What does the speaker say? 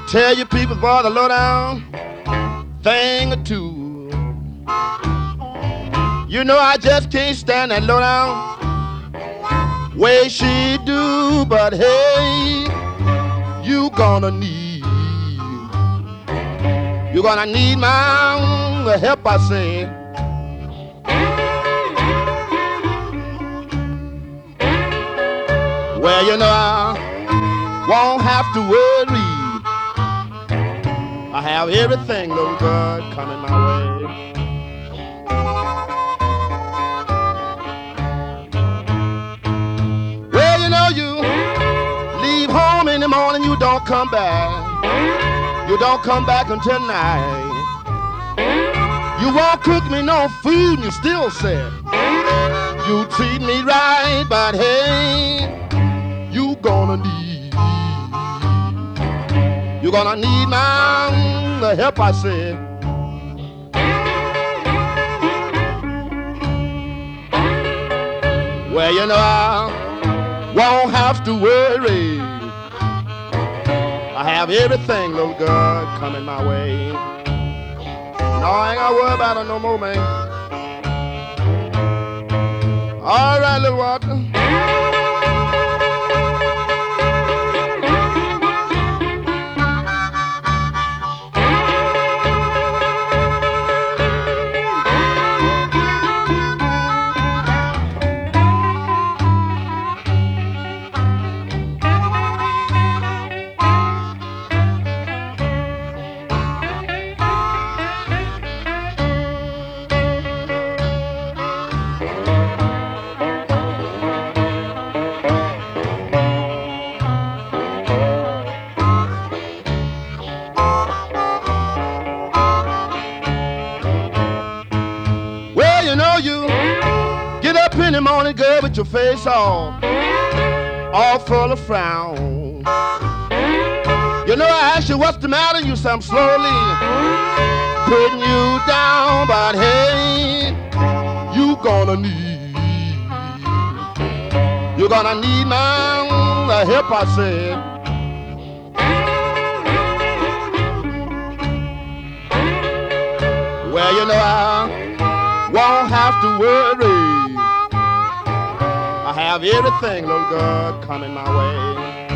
Tell your people, boy, the low down thing or two. You know I just can't stand that low down way she do. But hey, you're gonna need my help, I say. Well, you know I won't have to worry. I have everything, little God, coming my way. Well, you know you leave home in the morning, you don't come back. You don't come back until night. You won't cook me no food and you still say you treat me right, but hey, you're gonna need my help, I said. Well, you know I won't have to worry. I have everything, little God, coming my way. No, I ain't gotta worry about it no more, man. All right, little water. In the morning, girl, with your face all full of frown. You know, I asked you what's the matter, you say I'm slowly putting you down, but hey, you're gonna need my help, I said. Well, you know, I won't have to worry. I have everything, Lord God, coming my way.